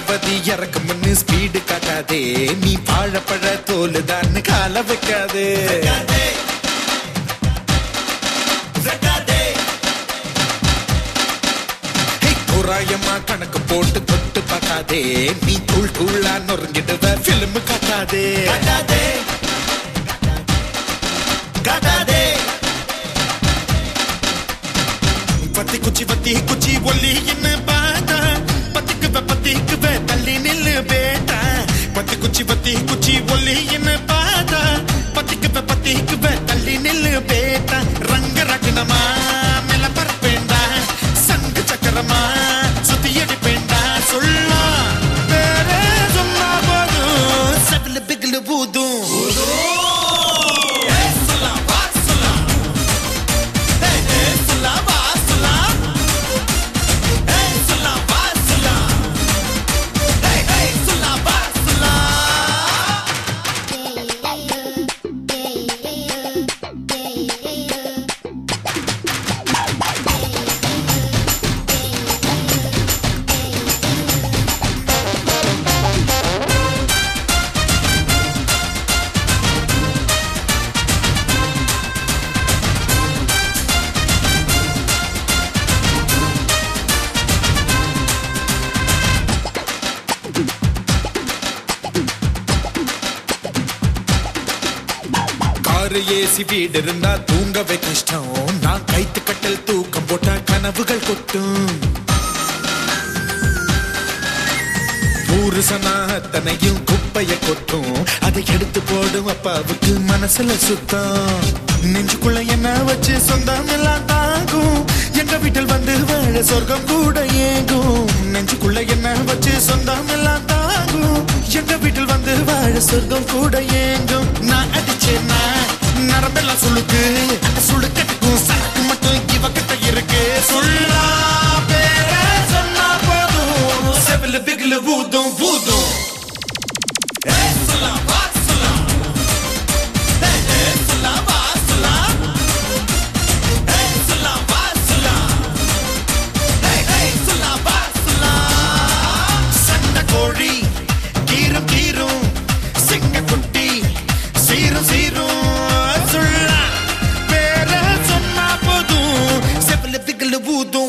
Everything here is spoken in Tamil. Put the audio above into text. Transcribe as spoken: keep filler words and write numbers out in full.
தளபதி இறக்கும்னு ஸ்பீடு காட்டாதே, நீ வாழப்பழ தோலுதான்னு கால வைக்காதே. தோராயமா கணக்கு போட்டு தொட்டு பார்க்காதே, நீ தூள் தூளா நொறுங்கிடுவ பிலிம் காட்டாதே. பத்தி குச்சி பத்தி குச்சி ஒல்லி என்ன பாத்தா, பத்திக்குவ பத்திக்குவ தள்ளி நில்லு பேட்டா. பத்தி குச்சி பத்தி குச்சி ஒல்லி என்ன பாத்தா, பத்திக்குவ பத்திக்குவ தள்ளி நில்லு பேட்டா. ரங்க ரகனமா மேல பரப்பேண்டா, சங்கு சக்கரமா சுத்தி அடிப்பேண்டா. சொல்லா வேற சொன்னா போதும், சகல பிகல பூதும். ஏசி வீடு இருந்தா தூங்கவே கஷ்டம், நான் கைத்து கட்டல் தூக்கம் போட்டா கனவுகள் கொட்டும். ஊரு சனாத்தனையும் குப்பைய கொட்டும், அதை எடுத்து போடும் அப்பாவுக்கு மனசுல சுத்தம். நெஞ்சுக்குள்ள என்ன வச்சு சொந்தம் எல்லாம் தாங்கும், எங்க வீட்டில் வந்து வாழ சொர்க்கம் கூட ஏங்கும். நெஞ்சுக்குள்ள என்ன வச்சு சொந்தம் எல்லாம் தாங்கும், எங்க வீட்டில் வந்து வாழ சொர்க்கம் கூட ஏங்கும். நான் அடிச்சேன்னா நரம்பெல்லாம் சுளுக்கு, அந்த சுளுக்கட்டுக்கும் சரக்கு மட்டும் இவகிட்ட இருக்கு. சொல்லா பேர சொன்னா போதும், செவில பிகில பூதும் பூதும். சண்டை கோழி கீரும் கீரும், சிங்க குட்டி சீரும் சீரும். Voodoo.